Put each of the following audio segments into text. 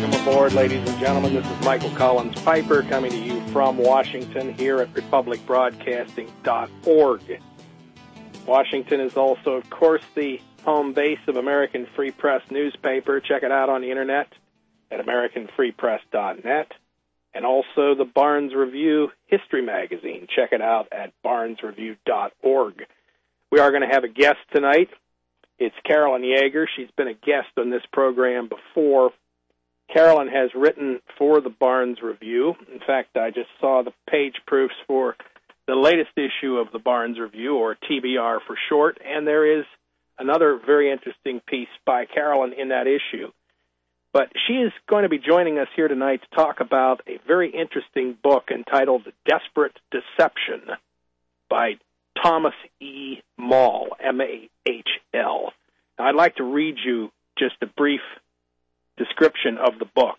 Welcome aboard, ladies and gentlemen. This is Michael Collins Piper coming to you from Washington here at republicbroadcasting.org. Washington is also, of course, the home base of American Free Press newspaper. Check it out on the internet at AmericanFreePress.net. And also the Barnes Review History Magazine. Check it out at BarnesReview.org. We are going to have a guest tonight. It's Carolyn Yeager. She's been a guest on this program before. Carolyn has written for the Barnes Review. In fact, I just saw the page proofs for the latest issue of the Barnes Review, or TBR for short, and there is another very interesting piece by Carolyn in that issue. But she is going to be joining us here tonight to talk about a very interesting book entitled Desperate Deception by Thomas E. Mahl, M-A-H-L. Now, I'd like to read you just a brief description of the book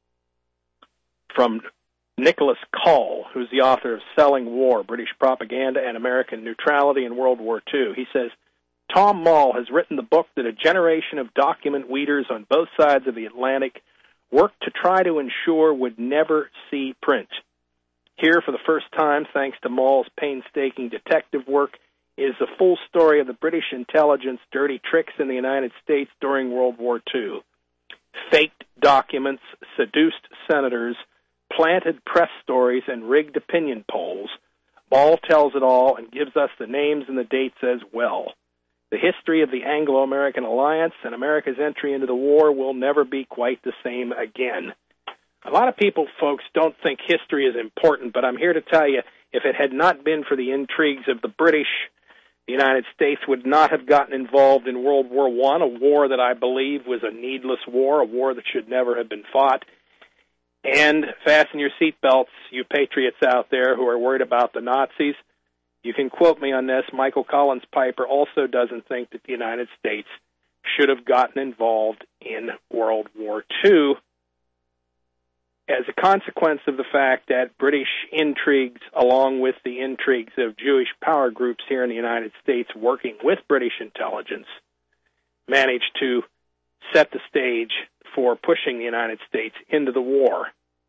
from Nicholas Call, who's the author of Selling War, British Propaganda and American Neutrality in World War II. He says, Tom Mahl has written the book that a generation of document weeders on both sides of the Atlantic worked to try to ensure would never see print. Here, for the first time, thanks to Mahl's painstaking detective work, is the full story of the British intelligence dirty tricks in the United States during World War II. Faked documents, seduced senators, planted press stories, and rigged opinion polls. Mahl tells it all and gives us the names and the dates as well. The history of the Anglo-American alliance and America's entry into the war will never be quite the same again. A lot of people, folks, don't think history is important, but I'm here to tell you, if it had not been for the intrigues of the British, the United States would not have gotten involved in World War I, a war that I believe was a needless war, a war that should never have been fought. And fasten your seatbelts, you patriots out there who are worried about the Nazis. You can quote me on this. Michael Collins Piper also doesn't think that the United States should have gotten involved in World War II as a consequence of the fact that British intrigues, along with the intrigues of Jewish power groups here in the United States working with British intelligence, managed to set the stage for pushing the United States into the war.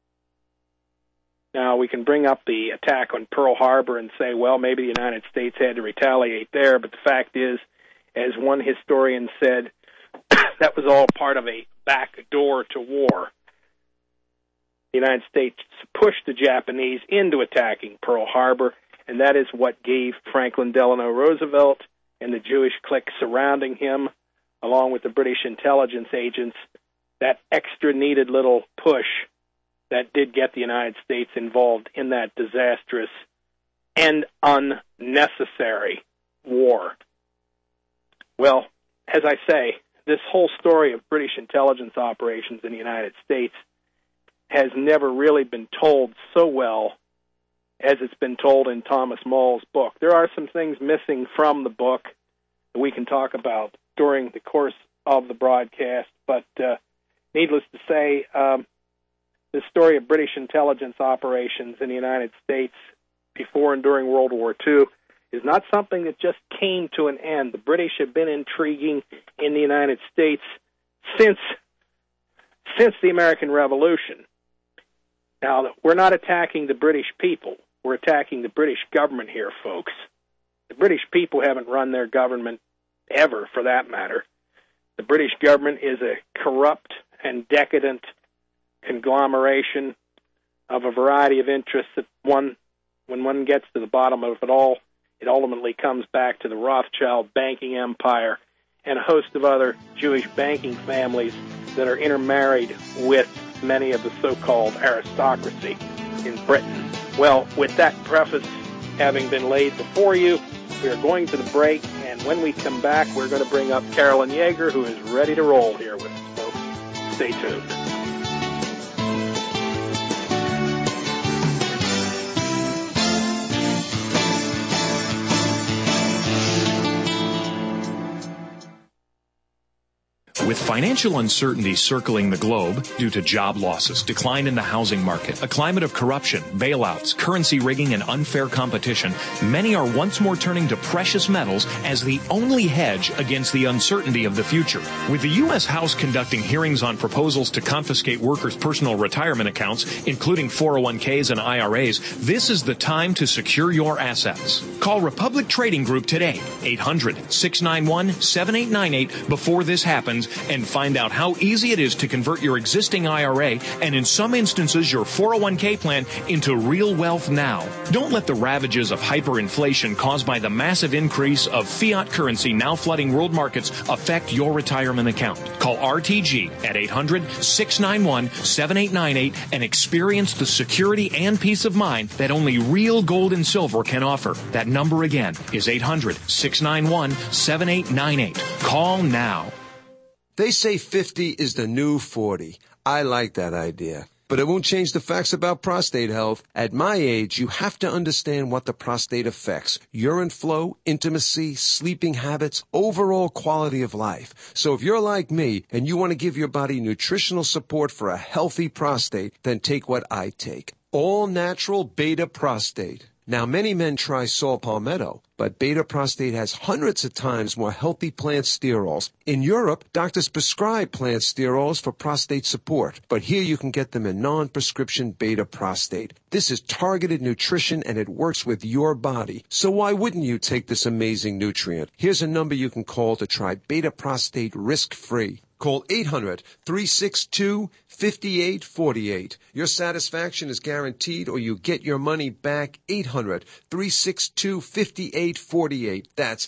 Now, we can bring up the attack on Pearl Harbor and say, well, maybe the United States had to retaliate there, but the fact is, as one historian said, that was all part of a back door to war. The United States pushed the Japanese into attacking Pearl Harbor, and that is what gave Franklin Delano Roosevelt and the Jewish clique surrounding him, along with the British intelligence agents, that extra needed little push that did get the United States involved in that disastrous and unnecessary war. Well, as I say, this whole story of British intelligence operations in the United States has never really been told so well as it's been told in Thomas Mahl's book. There are some things missing from the book that we can talk about during the course of the broadcast, but needless to say, the story of British intelligence operations in the United States before and during World War II is not something that just came to an end. The British have been intriguing in the United States since the American Revolution. Now, we're not attacking the British people. We're attacking the British government here, folks. The British people haven't run their government ever, for that matter. The British government is a corrupt and decadent conglomeration of a variety of interests that when one gets to the bottom of it all, it ultimately comes back to the Rothschild banking empire and a host of other Jewish banking families that are intermarried with many of the so-called aristocracy in Britain. Well, with that preface having been laid before you, we are going to the break, and when we come back, we're going to bring up Carolyn Yeager, who is ready to roll here with us, folks. Stay tuned. With financial uncertainty circling the globe due to job losses, decline in the housing market, a climate of corruption, bailouts, currency rigging, and unfair competition, many are once more turning to precious metals as the only hedge against the uncertainty of the future. With the U.S. House conducting hearings on proposals to confiscate workers' personal retirement accounts, including 401ks and IRAs, this is the time to secure your assets. Call Republic Trading Group today, 800-691-7898 before this happens, and find out how easy it is to convert your existing IRA and in some instances your 401k plan into real wealth now. Don't let the ravages of hyperinflation caused by the massive increase of fiat currency now flooding world markets affect your retirement account. Call RTG at 800-691-7898 and experience the security and peace of mind that only real gold and silver can offer. That number again is 800-691-7898. Call now. They say 50 is the new 40. I like that idea. But it won't change the facts about prostate health. At my age, you have to understand what the prostate affects. Urine flow, intimacy, sleeping habits, overall quality of life. So if you're like me and you want to give your body nutritional support for a healthy prostate, then take what I take. All natural beta prostate. Now, many men try saw palmetto, but beta prostate has hundreds of times more healthy plant sterols. In Europe, doctors prescribe plant sterols for prostate support, but here you can get them in non-prescription beta prostate. This is targeted nutrition and it works with your body. So why wouldn't you take this amazing nutrient? Here's a number you can call to try beta prostate risk-free. Call 800-362-5848. Your satisfaction is guaranteed or you get your money back. 800-362-5848. That's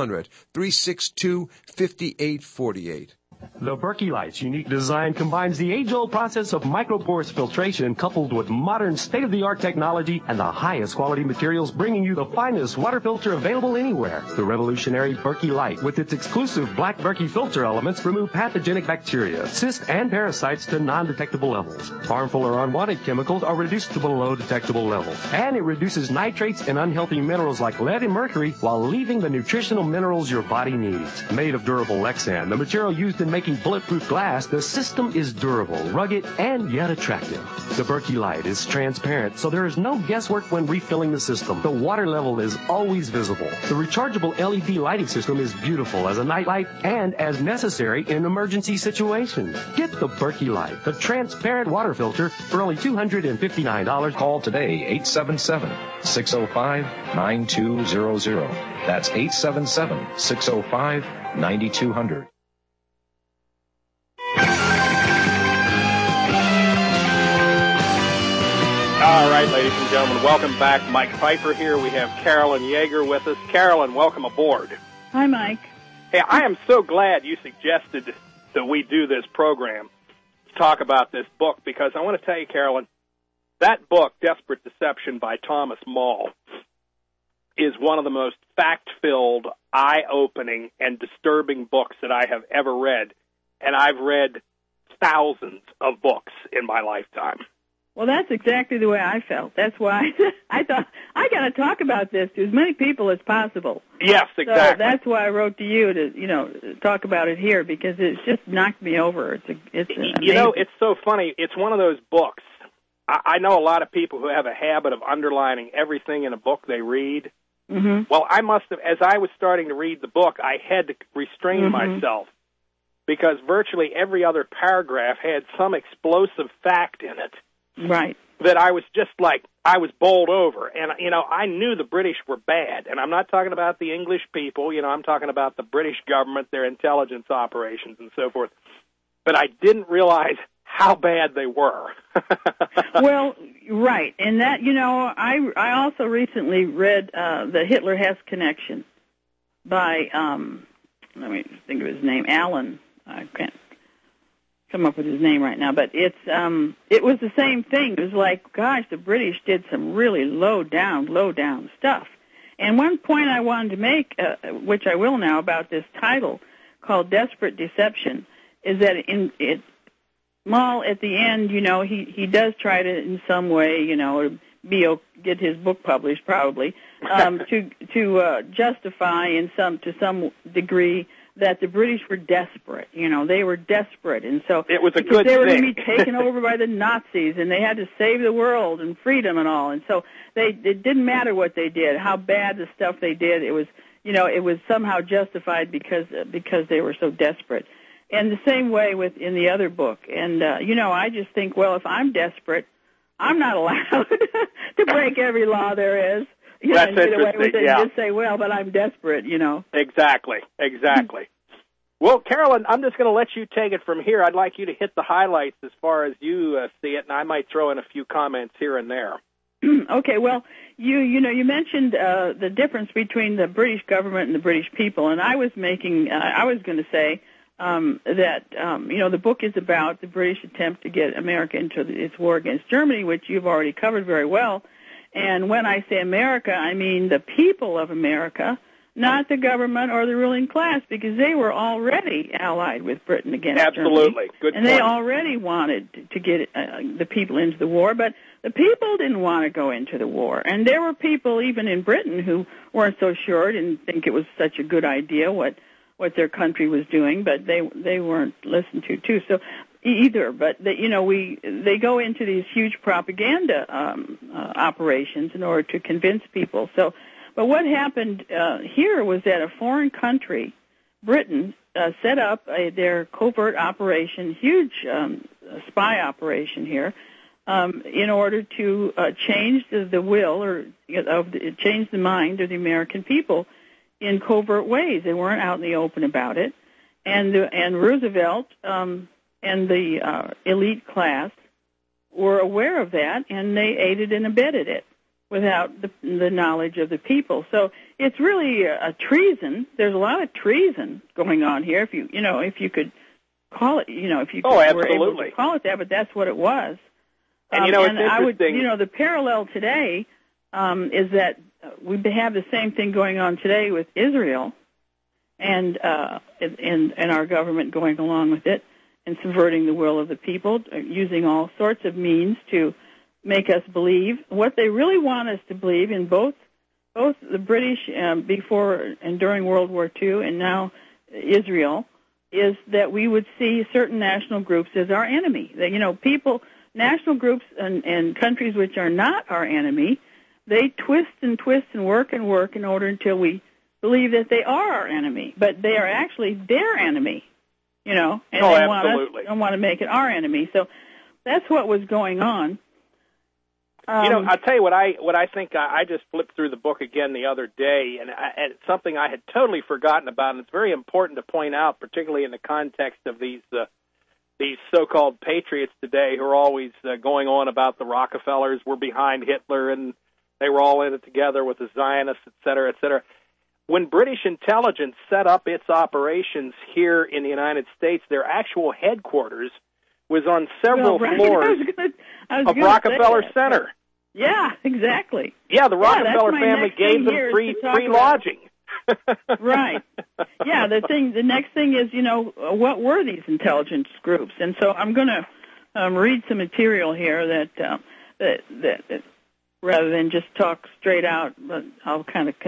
800-362-5848. The Berkey Light's unique design combines the age-old process of microporous filtration coupled with modern state-of-the-art technology and the highest quality materials, bringing you the finest water filter available anywhere. The revolutionary Berkey Light, with its exclusive black Berkey filter elements, remove pathogenic bacteria, cysts, and parasites to non-detectable levels. Harmful or unwanted chemicals are reduced to below detectable levels. And it reduces nitrates and unhealthy minerals like lead and mercury while leaving the nutritional minerals your body needs. Made of durable Lexan, the material used in making bulletproof glass, the system is durable, rugged, and yet attractive. The Berkey Light is transparent, so there is no guesswork when refilling the system. The water level is always visible. The rechargeable LED lighting system is beautiful as a nightlight and as necessary in emergency situations. Get the Berkey Light, the transparent water filter, for only $259. Call today, 877-605-9200. That's 877-605-9200. All right, ladies and gentlemen, welcome back. Mike Pfeiffer here. We have Carolyn Yeager with us. Carolyn, welcome aboard. Hi, Mike. Hey, I am so glad you suggested that we do this program to talk about this book, because I want to tell you, Carolyn, that book, Desperate Deception by Thomas Mall, is one of the most fact-filled, eye-opening, and disturbing books that I have ever read. And I've read thousands of books in my lifetime. Well, that's exactly the way I felt. That's why I thought, I got to talk about this to as many people as possible. Yes, exactly. So that's why I wrote to you to, talk about it here, because it's just knocked me over. It's amazing. It's so funny. It's one of those books. I know a lot of people who have a habit of underlining everything in a book they read. Mm-hmm. Well, I must have, as I was starting to read the book, I had to restrain myself, because virtually every other paragraph had some explosive fact in it. Right. That I was just I was bowled over. And, I knew the British were bad. And I'm not talking about the English people. I'm talking about the British government, their intelligence operations, and so forth. But I didn't realize how bad they were. Well, right. And that, I also recently read The Hitler-Hess Connection by, let me think of his name, Alan. I can't come up with his name right now, but it was the same thing. It was like, gosh, the British did some really low down stuff. And one point I wanted to make, which I will now, about this title called Desperate Deception, is that Mall at the end, he does try to in some way, get his book published probably, to justify to some degree that the British were desperate. You know, they were desperate, and so it was a good they were thing. going to be taken over by the Nazis, and they had to save the world and freedom and all. And so it didn't matter what they did, how bad the stuff they did. It was, you know, it was somehow justified because they were so desperate. And the same way in the other book. And you know, I just think, well, if I'm desperate, I'm not allowed to break every law there is. You know, and get away with it and just say, well, but I'm desperate, you know. Exactly. Well, Carolyn, I'm just going to let you take it from here. I'd like you to hit the highlights as far as you see it, and I might throw in a few comments here and there. Okay, well, you mentioned the difference between the British government and the British people, and I was going to say that, you know, the book is about the British attempt to get America into its war against Germany, which you've already covered very well. And when I say America, I mean the people of America, not the government or the ruling class, because they were already allied with Britain against Germany. Absolutely. Good point. And they already wanted to get the people into the war, but the people didn't want to go into the war. And there were people even in Britain who weren't so sure, didn't think it was such a good idea what their country was doing, but they weren't listened to too. So either, but they go into these huge propaganda operations in order to convince people. So, but what happened here was that a foreign country, Britain, set up their covert operation, huge spy operation here, in order to change the will or change the mind of the American people in covert ways. They weren't out in the open about it, and Roosevelt and the elite class were aware of that, and they aided and abetted it without the knowledge of the people. So it's really a treason. There's a lot of treason going on here, if you could call it, if you were able to call it that, but that's what it was. And it's interesting. The parallel today is that we have the same thing going on today with Israel, and our government going along with it and subverting the will of the people, using all sorts of means to make us believe what they really want us to believe in both the British before and during World War II and now Israel, is that we would see certain national groups as our enemy. That, national groups and countries which are not our enemy, they twist and work in order until we believe that they are our enemy, but they are actually their enemy, and they want to make it our enemy. So that's what was going on. I'll tell you what I think. I just flipped through the book again the other day, and it's something I had totally forgotten about, and it's very important to point out, particularly in the context of these so-called patriots today who are always going on about the Rockefellers were behind Hitler and they were all in it together with the Zionists, et cetera, et cetera. When British intelligence set up its operations here in the United States, their actual headquarters was on several floors of Rockefeller Center. Yeah, exactly. Yeah, the Rockefeller family gave them free lodging. Right. Yeah, the next thing is, what were these intelligence groups? And so I'm going to read some material here that rather than just talk straight out, but I'll kind of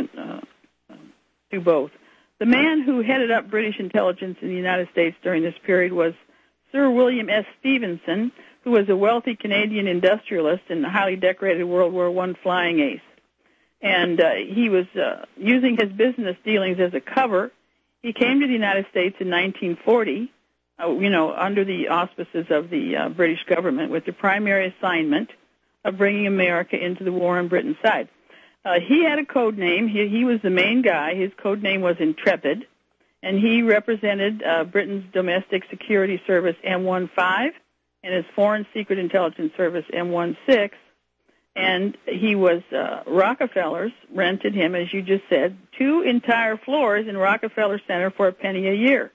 do both. The man who headed up British intelligence in the United States during this period was Sir William S. Stevenson, who was a wealthy Canadian industrialist and a highly decorated World War I flying ace. And he was using his business dealings as a cover. He came to the United States in 1940, under the auspices of the British government, with the primary assignment of bringing America into the war on Britain's side. He had a code name. He was the main guy. His code name was Intrepid, and he represented Britain's Domestic Security Service M15 and his Foreign Secret Intelligence Service M16. And he was, Rockefellers rented him, as you just said, 2 entire floors in Rockefeller Center for a penny a year.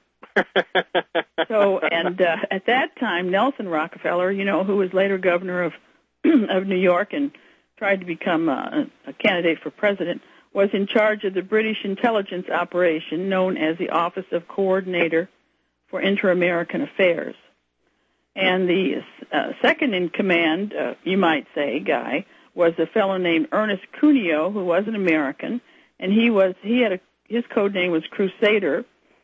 So, at that time, Nelson Rockefeller, who was later governor of New York and tried to become a candidate for president, was in charge of the British intelligence operation known as the Office of Coordinator for Inter-American Affairs. And the second in command, you might say, guy, was a fellow named Ernest Cuneo, who was an American, and his code name was Crusader,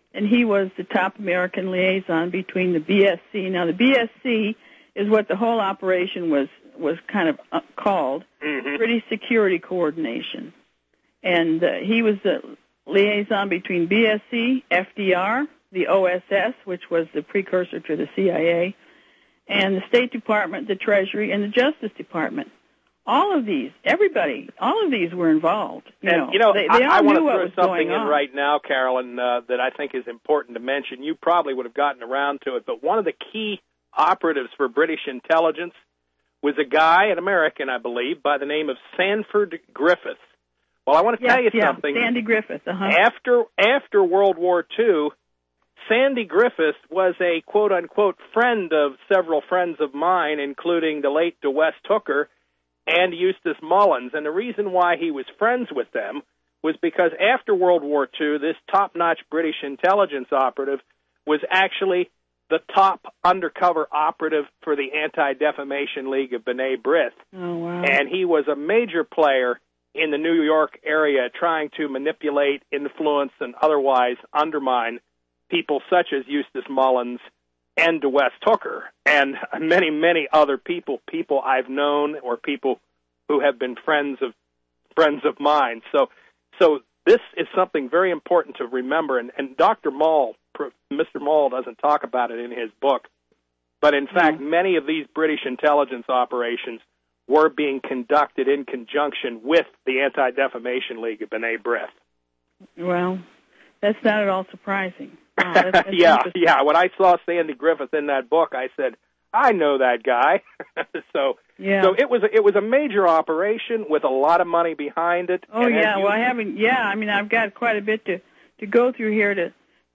and he was the top American liaison between the BSC. Now, the BSC is what the whole operation was kind of called, British Security Coordination. And he was the liaison between BSC, FDR, the OSS, which was the precursor to the CIA, and the State Department, the Treasury, and the Justice Department. All of these were involved. They all I want knew what to was throw something going in on. right now, Carolyn, that I think is important to mention. You probably would have gotten around to it, but one of the key operatives for British intelligence was a guy, an American, I believe, by the name of Sanford Griffith. Well, I want to tell you something. Sandy Griffith. After World War II, Sandy Griffith was a quote-unquote friend of several friends of mine, including the late DeWest Hooker and Eustace Mullins. And the reason why he was friends with them was because after World War II, this top-notch British intelligence operative was actually the top undercover operative for the Anti-Defamation League of B'nai B'rith. Oh, wow. And he was a major player in the New York area trying to manipulate, influence, and otherwise undermine people such as Eustace Mullins and DeWest Hooker, and many, many other people I've known or people who have been friends of mine. So this is something very important to remember, and Dr. Maul, Mr. Maul doesn't talk about it in his book, but in fact, many of these British intelligence operations were being conducted in conjunction with the Anti-Defamation League of B'nai B'rith. Well, that's not at all surprising. Wow, that's yeah. When I saw Sandy Griffith in that book, I said, I know that guy. So it was a major operation with a lot of money behind it. Oh, yeah. Well, I haven't. Yeah, I mean, I've got quite a bit to go through here to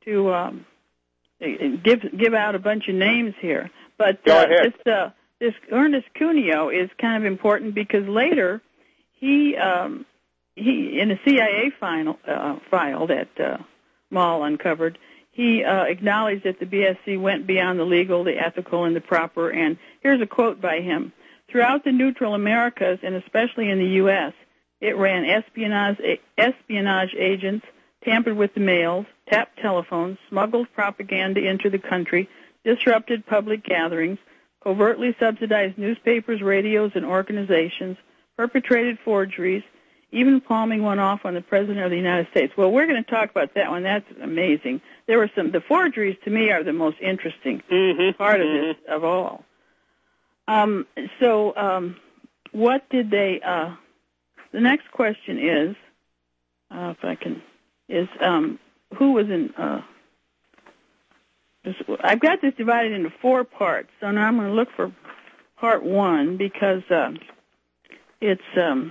give out a bunch of names here. But go ahead. This Ernest Cuneo is kind of important because later he in a CIA file that Maul uncovered, he acknowledged that the BSC went beyond the legal, the ethical, and the proper. And here's a quote by him. Throughout the neutral Americas, and especially in the U.S., it ran espionage agents, tampered with the mails, tapped telephones, smuggled propaganda into the country, disrupted public gatherings, covertly subsidized newspapers, radios, and organizations, perpetrated forgeries, even palming one off on the President of the United States. Well, we're going to talk about that one. That's amazing. There were the forgeries to me are the most interesting part of this of all. What did they, the next question is, who was in, I've got this divided into 4 parts, so now I'm going to look for part 1 because it's,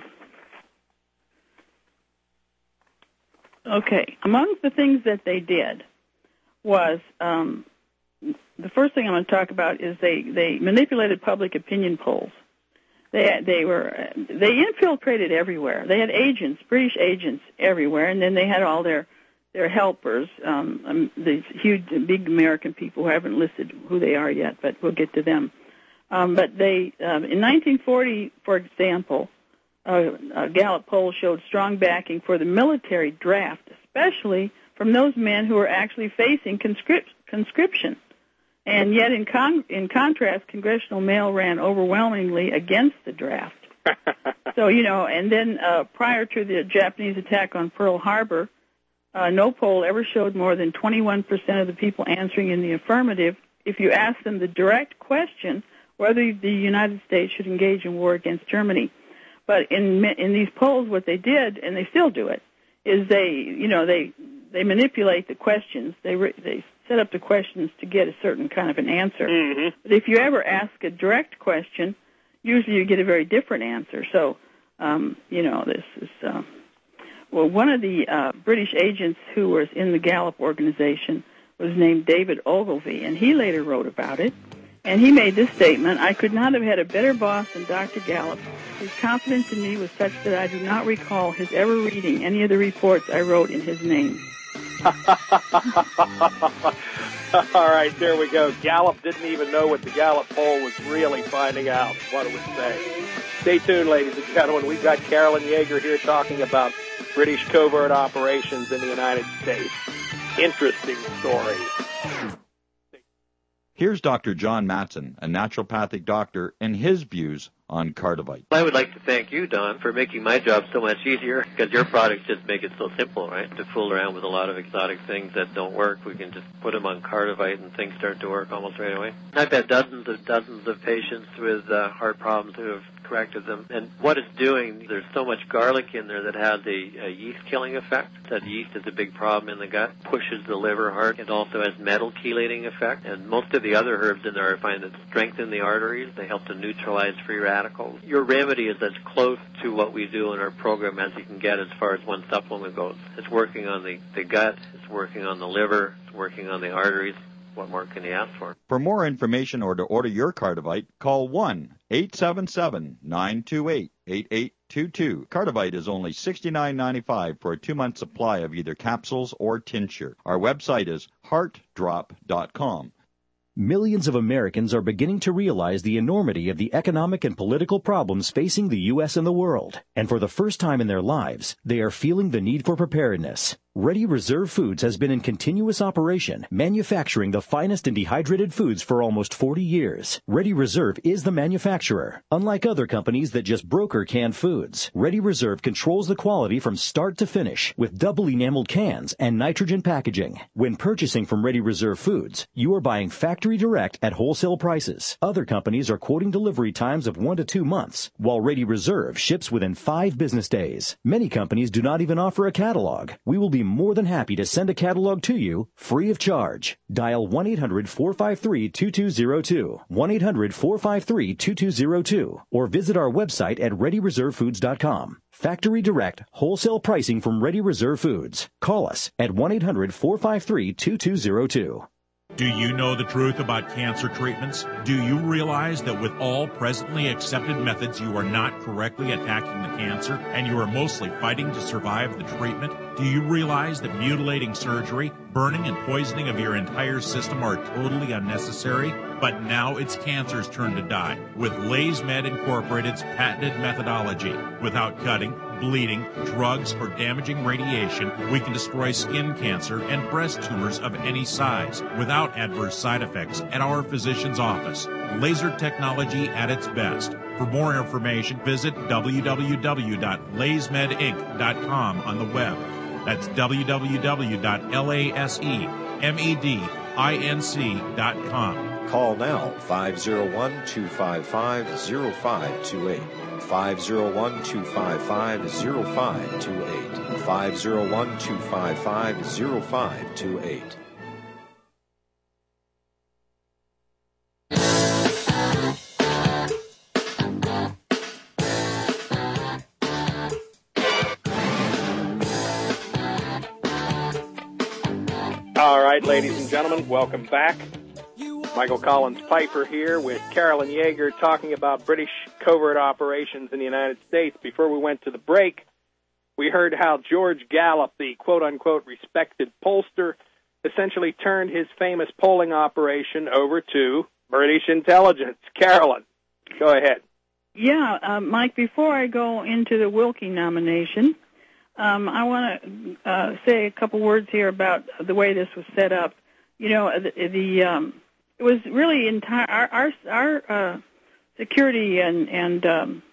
okay, among the things that they did was, the first thing I'm going to talk about is they manipulated public opinion polls. They infiltrated everywhere. They had agents, British agents everywhere, and then they had all their helpers, these huge, big American people who haven't listed who they are yet, but we'll get to them. But they, in 1940, for example, a Gallup poll showed strong backing for the military draft, especially from those men who were actually facing conscription. And yet, in contrast, congressional mail ran overwhelmingly against the draft. So, and then prior to the Japanese attack on Pearl Harbor, no poll ever showed more than 21% of the people answering in the affirmative if you asked them the direct question whether the United States should engage in war against Germany. But in these polls, what they did, and they still do it, is they manipulate the questions. They set up the questions to get a certain kind of an answer. Mm-hmm. But if you ever ask a direct question, usually you get a very different answer. So, this is, one of the British agents who was in the Gallup organization was named David Ogilvy, and he later wrote about it. And he made this statement: I could not have had a better boss than Dr. Gallup. His confidence in me was such that I do not recall his ever reading any of the reports I wrote in his name. All right, there we go. Gallup didn't even know what the Gallup poll was really finding out, what it would say. Stay tuned, ladies and gentlemen. We've got Carolyn Yeager here talking about British covert operations in the United States. interesting story. Here's Dr. John Matson, a naturopathic doctor, and his views on Cardivite. I would like to thank you, Don, for making my job so much easier, because your products just make it so simple, right? To fool around with a lot of exotic things that don't work, we can just put them on Cardivite and things start to work almost right away. I've had dozens of patients with heart problems who have corrected them. And what it's doing, there's so much garlic in there that has a yeast-killing effect. That yeast is a big problem in the gut, pushes the liver hard. It also has metal chelating effect. And most of the other herbs in there I find that strengthen the arteries. They help to neutralize free radicals. Your remedy is as close to what we do in our program as you can get as far as one supplement goes. It's working on the gut, it's working on the liver, it's working on the arteries. What more can you ask for? For more information or to order your Cardivite, call 1-877-928-8822. Cardivite is only $69.95 for a 2-month supply of either capsules or tincture. Our website is heartdrop.com. Millions of Americans are beginning to realize the enormity of the economic and political problems facing the U.S. and the world. And for the first time in their lives, they are feeling the need for preparedness. Ready Reserve Foods has been in continuous operation, manufacturing the finest and dehydrated foods for almost 40 years. Ready Reserve is the manufacturer. Unlike other companies that just broker canned foods, Ready Reserve controls the quality from start to finish with double enameled cans and nitrogen packaging. When purchasing from Ready Reserve Foods, you are buying factory direct at wholesale prices. Other companies are quoting delivery times of 1 to 2 months, while Ready Reserve ships within 5 business days. Many companies do not even offer a catalog. We will be more than happy to send a catalog to you free of charge. Dial 1-800-453-2202, 1-800-453-2202, or visit our website at ReadyReserveFoods.com. Factory direct, wholesale pricing from Ready Reserve Foods. Call us at 1-800-453-2202. Do you know the truth about cancer treatments? Do you realize that with all presently accepted methods, you are not correctly attacking the cancer and you are mostly fighting to survive the treatment? Do you realize that mutilating surgery, burning and poisoning of your entire system are totally unnecessary? But now it's cancer's turn to die with LaysMed Incorporated's patented methodology. Without cutting, bleeding, drugs, or damaging radiation, we can destroy skin cancer and breast tumors of any size without adverse side effects at our physician's office. Laser technology at its best. For more information, visit www.laysmedinc.com on the web. That's www.lasemedinc.com. Call now, 501-255-0528. 501-255-0528. 501-255-0528. All right, ladies and gentlemen, welcome back. Michael Collins Piper here with Carolyn Yeager talking about British covert operations in the United States. Before we went to the break, we heard how George Gallup, the quote-unquote respected pollster, essentially turned his famous polling operation over to British intelligence. Carolyn, go ahead. Yeah, Mike, before I go into the Wilkie nomination, I want to say a couple words here about the way this was set up. You know, it was really our security and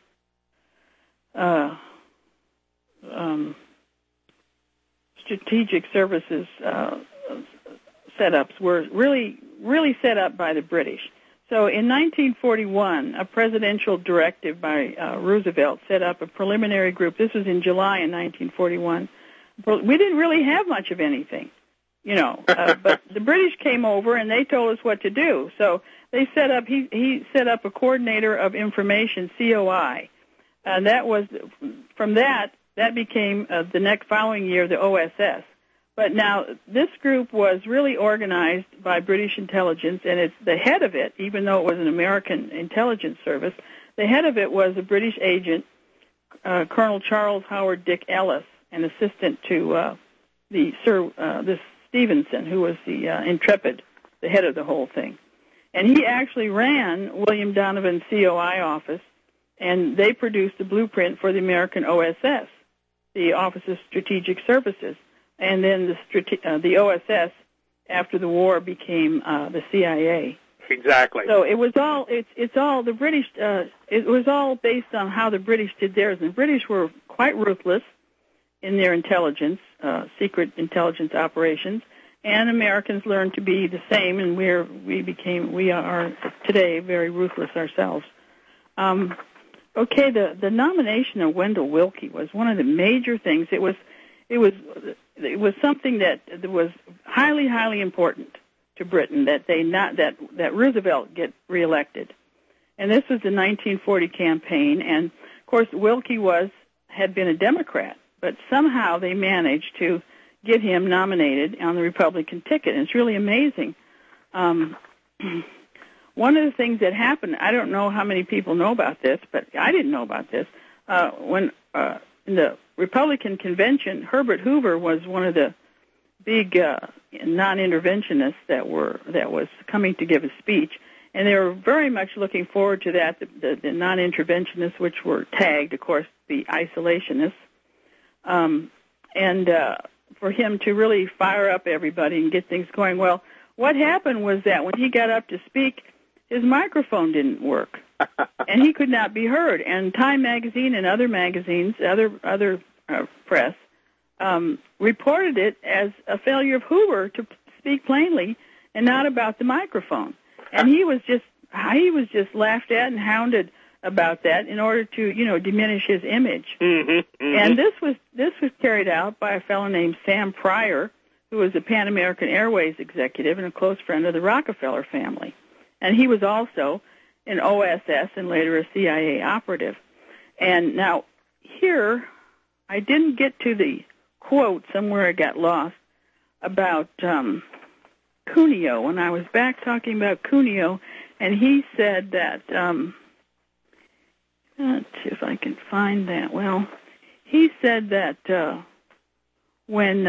strategic services setups were really set up by the British. So in 1941, a presidential directive by Roosevelt set up a preliminary group. This was in July in 1941. We didn't really have much of anything, you know, but the British came over and they told us what to do. So they set up, he set up a coordinator of information, COI. And that was, from that became the next following year the OSS. But now this group was really organized by British intelligence, and it's the head of it, even though it was an American intelligence service, the head of it was a British agent, Colonel Charles Howard Dick Ellis, an assistant to this Stevenson, who was the intrepid, the head of the whole thing. And he actually ran William Donovan's COI office, and they produced the blueprint for the American OSS, the Office of Strategic Services. and then the OSS after the war became the CIA. Exactly. So it was all it's all the British. It was all based on how the British did theirs, and the British were quite ruthless in their intelligence, secret intelligence operations, and Americans learned to be the same, and we are today very ruthless ourselves. Okay, the nomination of Wendell Willkie was one of the major things. It was something that was highly important to Britain, that Roosevelt get reelected. And this was the 1940 campaign, and of course Willkie had been a Democrat, but somehow they managed to get him nominated on the Republican ticket, and it's really amazing. One of the things that happened, I don't know how many people know about this, but I didn't know about this, when in the Republican convention, Herbert Hoover was one of the big non-interventionists that was coming to give a speech, and they were very much looking forward to that. The non-interventionists, which were tagged, of course, the isolationists, and for him to really fire up everybody and get things going. Well, what happened was that when he got up to speak, his microphone didn't work, and he could not be heard. And Time Magazine and other magazines, other press, reported it as a failure of Hoover to speak plainly and not about the microphone. And he was just laughed at and hounded about that in order to, diminish his image. And this was carried out by a fellow named Sam Pryor, who was a Pan American Airways executive and a close friend of the Rockefeller family. And he was also an OSS and later a CIA operative. And now here, I didn't get to the quote, somewhere I got lost, about Cuneo, when I was back talking about Cuneo, and he said that, let's see if I can find that. Well, he said that when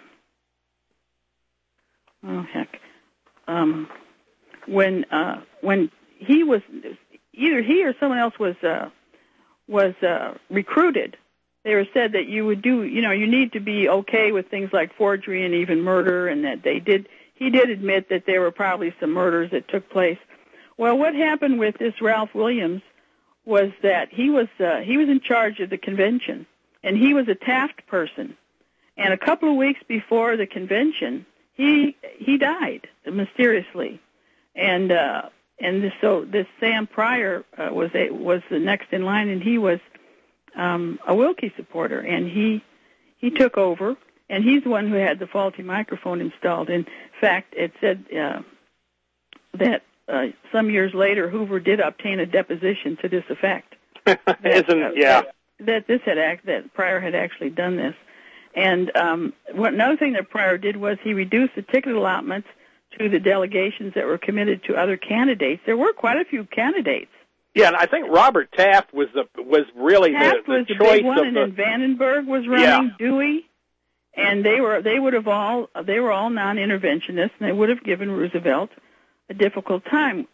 he was, either he or someone else was recruited, they were said that you would do, you need to be okay with things like forgery and even murder, and that he did admit that there were probably some murders that took place. Well, what happened with this Ralph Williams was that he was in charge of the convention, and he was a Taft person. And a couple of weeks before the convention, he died mysteriously. And so this Sam Pryor was the next in line, and he was a Willkie supporter, and he took over, and he's the one who had the faulty microphone installed. In fact, it said that some years later, Hoover did obtain a deposition to this effect. That Pryor had actually done this. And another thing that Pryor did was he reduced the ticket allotments to the delegations that were committed to other candidates. There were quite a few candidates. Yeah, and I think Robert Taft was really Taft the was the choice big one, of and then Vandenberg was running, Dewey, and they were all non-interventionists, and they would have given Roosevelt a difficult time.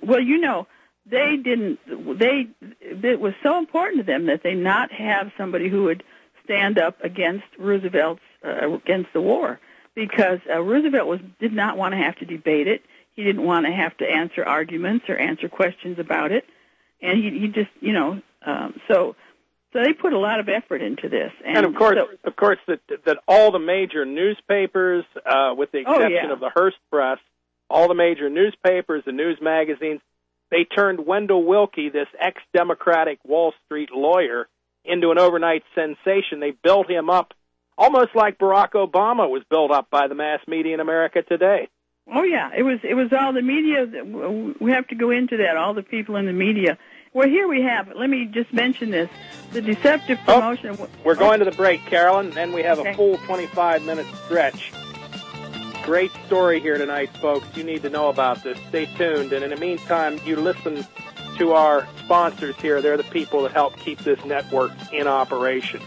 It was so important to them that they not have somebody who would stand up against against the war, because Roosevelt did not want to have to debate it. He didn't want to have to answer arguments or answer questions about it. And he just, so they put a lot of effort into this. And of course, that all the major newspapers, with the exception of the Hearst Press, all the major newspapers, the news magazines, they turned Wendell Willkie, this ex-Democratic Wall Street lawyer, into an overnight sensation. They built him up almost like Barack Obama was built up by the mass media in America today. Oh, yeah. It was all the media. We have to go into that, all the people in the media. Well, here we have, let me just mention this, the deceptive promotion. We're going to the break, Carolyn, and we have a full 25-minute stretch. Great story here tonight, folks. You need to know about this. Stay tuned. And in the meantime, you listen to our sponsors here. They're the people that help keep this network in operation.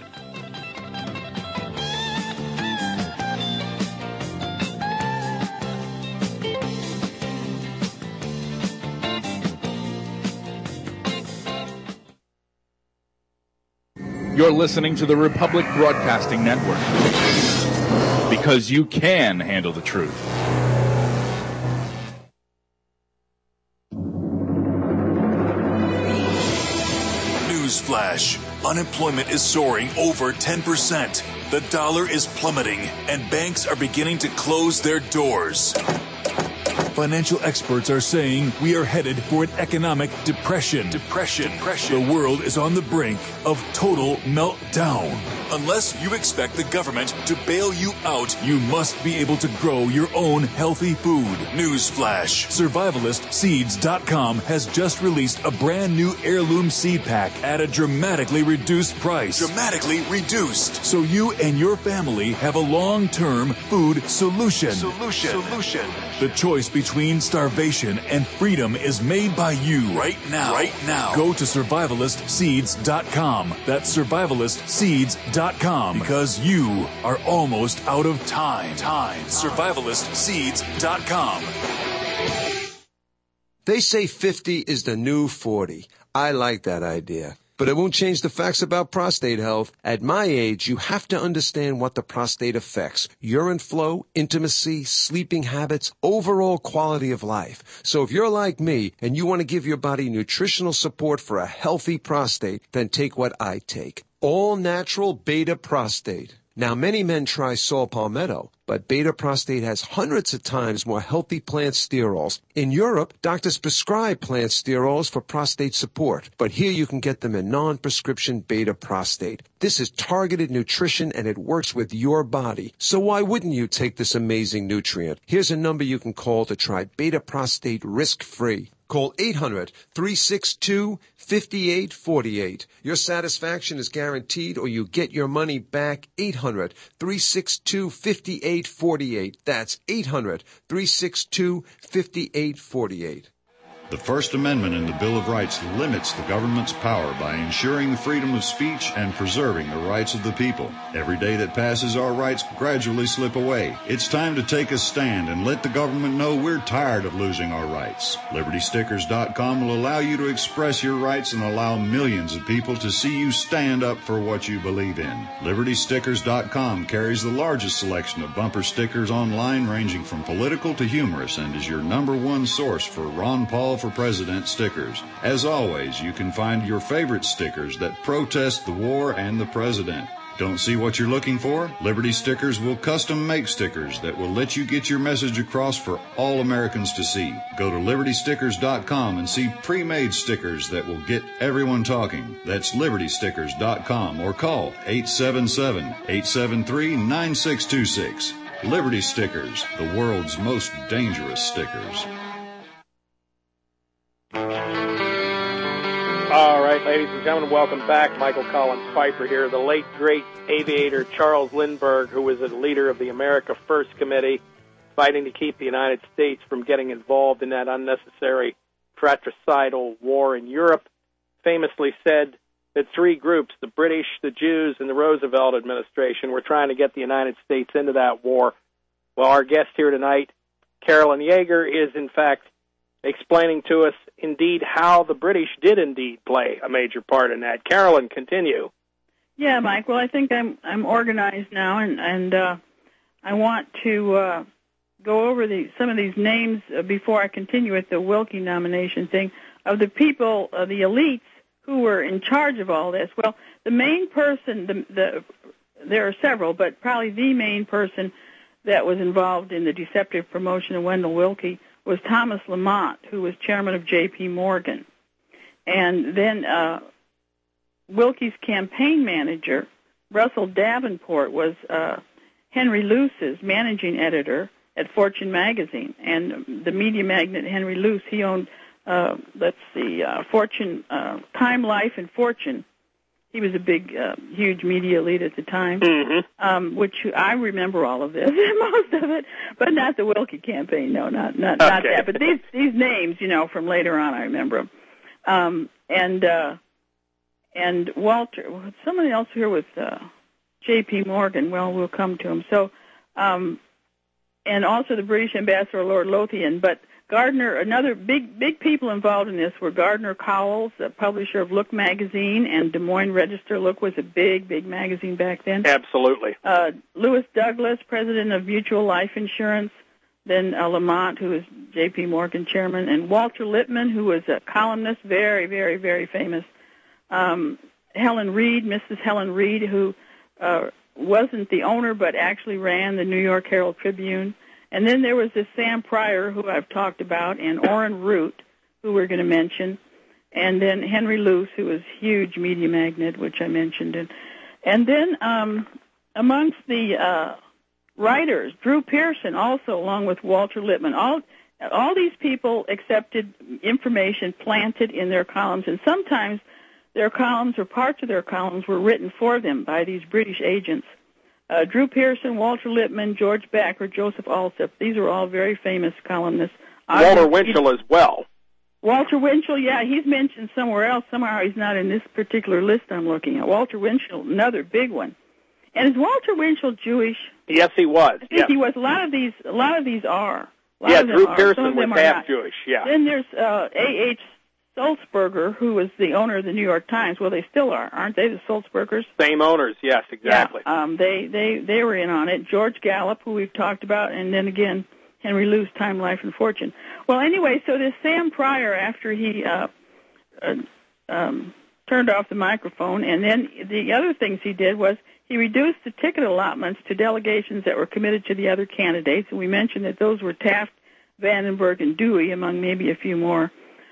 You're listening to the Republic Broadcasting Network. because you can handle the truth. Newsflash. Unemployment is soaring over 10%. The dollar is plummeting, and banks are beginning to close their doors. Financial experts are saying we are headed for an economic depression. The world is on the brink of total meltdown. Unless you expect the government to bail you out, you must be able to grow your own healthy food. Newsflash. SurvivalistSeeds.com has just released a brand new heirloom seed pack at a dramatically reduced price. Dramatically reduced. So you and your family have a long-term food solution. The choice between starvation and freedom is made by you right now. Go to SurvivalistSeeds.com. That's SurvivalistSeeds.com because you are almost out of time. SurvivalistSeeds.com. They say 50 is the new 40. I like that idea. But it won't change the facts about prostate health. At my age, you have to understand what the prostate affects. Urine flow, intimacy, sleeping habits, overall quality of life. So if you're like me and you want to give your body nutritional support for a healthy prostate, then take what I take. All natural beta prostate. Now, many men try saw palmetto, but beta prostate has hundreds of times more healthy plant sterols. In Europe, doctors prescribe plant sterols for prostate support, but here you can get them in non-prescription beta prostate. This is targeted nutrition, and it works with your body. So why wouldn't you take this amazing nutrient? Here's a number you can call to try beta prostate risk-free. Call 800-362-5848. Your satisfaction is guaranteed or you get your money back. 800-362-5848. That's 800-362-5848. The First Amendment in the Bill of Rights limits the government's power by ensuring the freedom of speech and preserving the rights of the people. Every day that passes, our rights gradually slip away. It's time to take a stand and let the government know we're tired of losing our rights. LibertyStickers.com will allow you to express your rights and allow millions of people to see you stand up for what you believe in. LibertyStickers.com carries the largest selection of bumper stickers online, ranging from political to humorous, and is your #1 source for Ron Paul for President stickers. As always, you can find your favorite stickers that protest the war and the president. Don't see what you're looking for? Liberty Stickers will custom make stickers that will let you get your message across for all Americans to see. Go to LibertyStickers.com and see pre-made stickers that will get everyone talking. That's LibertyStickers.com or call 877-873-9626. Liberty Stickers, the world's most dangerous stickers. All right, ladies and gentlemen, welcome back. Michael Collins Piper here. The late, great aviator Charles Lindbergh, who was a leader of the America First Committee, fighting to keep the United States from getting involved in that unnecessary fratricidal war in Europe, famously said that three groups, the British, the Jews, and the Roosevelt administration, were trying to get the United States into that war. Well, our guest here tonight, Carolyn Yeager, is in fact explaining to us indeed how the British did indeed play a major part in that. Carolyn, continue. Yeah, Mike. Well, I think I'm organized now, and I want to go over some of these names before I continue with the Willkie nomination thing of the people, the elites who were in charge of all this. Well, the main person, there are several, but probably the main person that was involved in the deceptive promotion of Wendell Willkie was Thomas Lamont, who was chairman of J.P. Morgan. And then Willkie's campaign manager, Russell Davenport, was Henry Luce's managing editor at Fortune magazine. And the media magnate Henry Luce, he owned, Fortune, Time Life and Fortune. He was a big, huge media lead at the time, which I remember all of this, most of it, but not the Willkie campaign. No, not that. But these names, from later on, I remember them. And Walter, somebody else here with J.P. Morgan. Well, we'll come to him. So, and also the British ambassador, Lord Lothian. But Gardner, another big people involved in this were Gardner Cowles, the publisher of Look magazine, and Des Moines Register. Look was a big magazine back then. Absolutely. Lewis Douglas, president of Mutual Life Insurance, then Lamont, who was J.P. Morgan chairman, and Walter Lippmann, who was a columnist, very famous. Helen Reed, Mrs. Helen Reed, who wasn't the owner but actually ran the New York Herald Tribune. And then there was this Sam Pryor, who I've talked about, and Orrin Root, who we're going to mention, and then Henry Luce, who was a huge media magnate, which I mentioned. And then amongst the writers, Drew Pearson also, along with Walter Lippmann. All these people accepted information planted in their columns, and sometimes their columns or parts of their columns were written for them by these British agents. Drew Pearson, Walter Lippmann, George Backer, Joseph Alsop. These are all very famous columnists. Walter Winchell as well. Walter Winchell, yeah, he's mentioned somewhere else. Somehow he's not in this particular list I'm looking at. Walter Winchell, another big one. And is Walter Winchell Jewish? Yes, he was. I think he was. A lot of these are. Drew Pearson was half Jewish, yeah. Then there's A.H. Sulzberger, who was the owner of the New York Times. Well, they still are, aren't they, the Sulzbergers? Same owners, yes, exactly. Yeah, they were in on it. George Gallup, who we've talked about, and then again, Henry Luce, Time, Life, and Fortune. Well, anyway, so this Sam Pryor, after he turned off the microphone, and then the other things he did was he reduced the ticket allotments to delegations that were committed to the other candidates, and we mentioned that those were Taft, Vandenberg, and Dewey, among maybe a few more.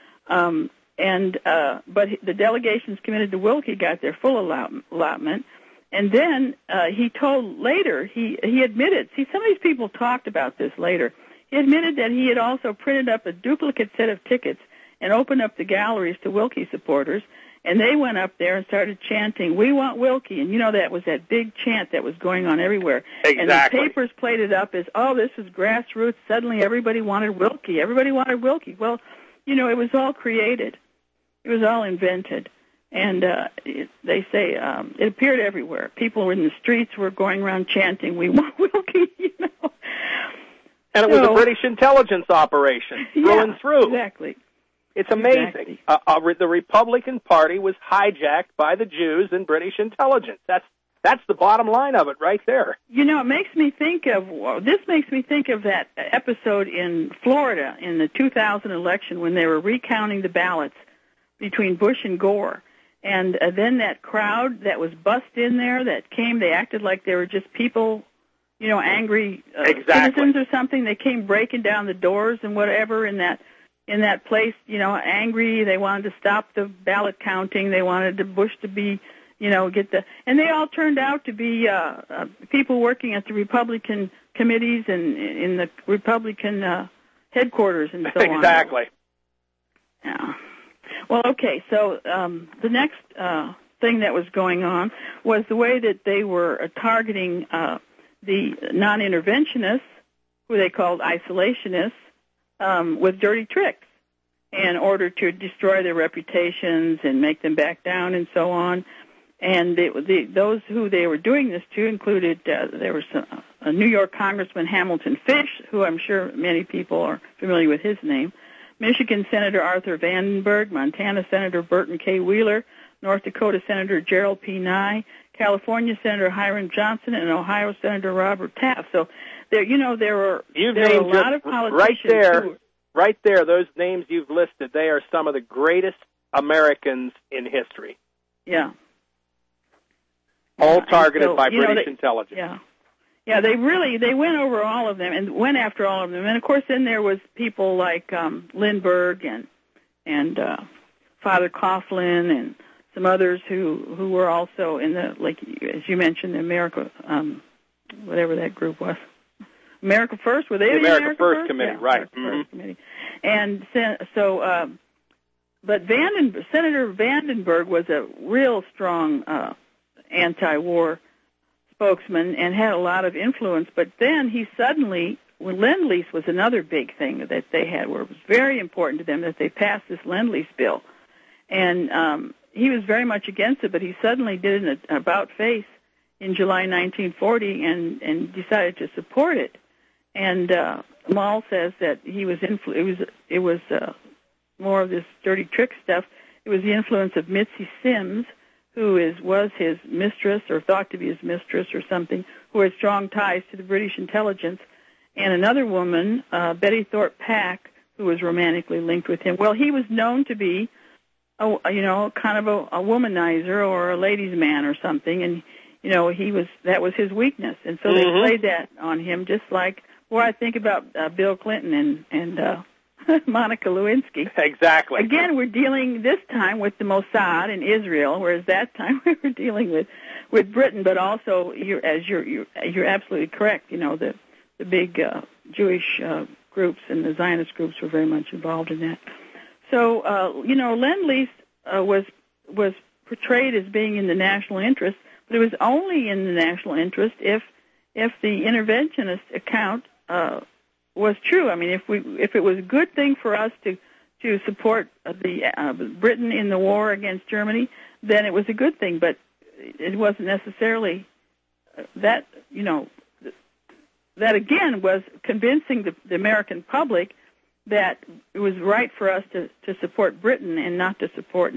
But the delegations committed to Wilkie got their full allotment. And then he told later, he admitted, see, some of these people talked about this later. He admitted that he had also printed up a duplicate set of tickets and opened up the galleries to Wilkie supporters, and they went up there and started chanting, "We want Wilkie." And, you know, that was that big chant that was going on everywhere. Exactly. And the papers played it up as, oh, this is grassroots. Suddenly everybody wanted Wilkie. Everybody wanted Wilkie. Well, you know, it was all created. It was all invented. And they say it appeared everywhere. People in the streets were going around chanting, "We want Wilkie," you know. And it was a British intelligence operation, through and through. Exactly. It's amazing. Exactly. The Republican Party was hijacked by the Jews and British intelligence. That's the bottom line of it right there. You know, it makes me think of that episode in Florida in the 2000 election when they were recounting the ballots between Bush and Gore. And then that crowd that was bussed in there that came, they acted like they were just people, you know, angry citizens or something. They came breaking down the doors and whatever in that place, you know, angry. They wanted to stop the ballot counting. They wanted Bush to be, you know, and they all turned out to be people working at the Republican committees and in the Republican headquarters and so on. Exactly. Yeah. Well, okay, so the next thing that was going on was the way that they were targeting the non-interventionists, who they called isolationists, with dirty tricks in order to destroy their reputations and make them back down and so on. And those who they were doing this to included, there was a New York Congressman, Hamilton Fish, who I'm sure many people are familiar with his name, Michigan Senator Arthur Vandenberg, Montana Senator Burton K. Wheeler, North Dakota Senator Gerald P. Nye, California Senator Hiram Johnson, and Ohio Senator Robert Taft. So there were a lot of politicians right there, those names you've listed, they are some of the greatest Americans in history. Yeah. All targeted by British intelligence. Yeah. Yeah, they went over all of them and went after all of them. And, of course, then there was people like Lindbergh and Father Coughlin and some others who were also in the, like, as you mentioned, the America, whatever that group was. America First? Were they the America First Committee, yeah, right. First Committee. And so, but Senator Vandenberg was a real strong anti-war spokesman and had a lot of influence, but then he suddenly, when Lend-Lease was another big thing that they had, where it was very important to them that they passed this Lend-Lease bill, and he was very much against it, but he suddenly did an about-face in July 1940 and decided to support it, And Maul says that he was it was more of this dirty trick stuff. It was the influence of Mitzi Sims, who was his mistress or thought to be his mistress or something, who had strong ties to the British intelligence, and another woman, Betty Thorpe Pack, who was romantically linked with him. Well, he was known to be, kind of a womanizer or a ladies' man or something, and that was his weakness, and so they played that on him, just like I think about Bill Clinton and Monica Lewinsky. Exactly. Again, we're dealing this time with the Mossad in Israel, whereas that time we were dealing with Britain. But also, you're absolutely correct. The big Jewish groups and the Zionist groups were very much involved in that. So Lend-Lease was portrayed as being in the national interest, but it was only in the national interest if the interventionist account was true. I mean, if it was a good thing for us to support the Britain in the war against Germany, then it was a good thing. But it wasn't necessarily that. That again was convincing the American public that it was right for us to support Britain and not to support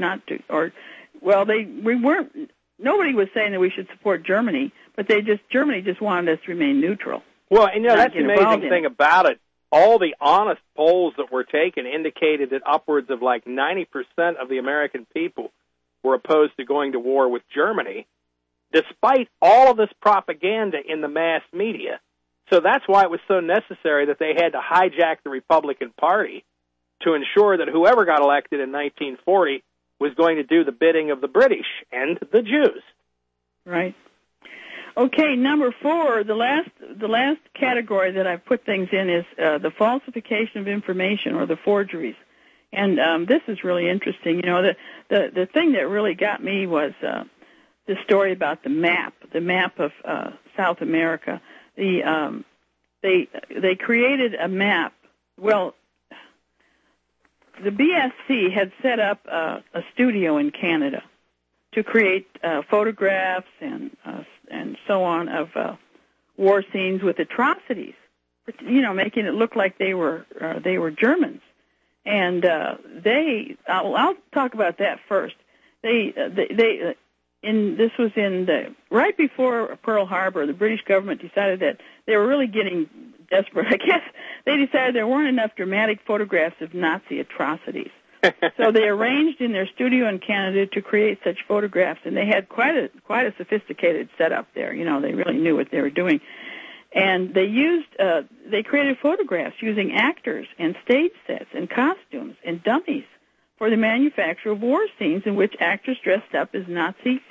Nobody was saying that we should support Germany, but Germany just wanted us to remain neutral. Well, that's the amazing thing about it. All the honest polls that were taken indicated that upwards of like 90% of the American people were opposed to going to war with Germany, despite all of this propaganda in the mass media. So that's why it was so necessary that they had to hijack the Republican Party to ensure that whoever got elected in 1940 was going to do the bidding of the British and the Jews. Right. Okay, number 4, the last category that I've put things in is the falsification of information or the forgeries. And this is really interesting. The thing that really got me was the story about the map of South America. They created a map. Well, the BSC had set up a studio in Canada to create photographs and so on of war scenes with atrocities, making it look like they were Germans. And I'll talk about that first. This was right before Pearl Harbor. The British government decided that they were really getting desperate. I guess they decided there weren't enough dramatic photographs of Nazi atrocities. So they arranged in their studio in Canada to create such photographs, and they had quite a sophisticated setup there. They really knew what they were doing. And they created photographs using actors and stage sets and costumes and dummies for the manufacture of war scenes in which actors dressed up as Nazi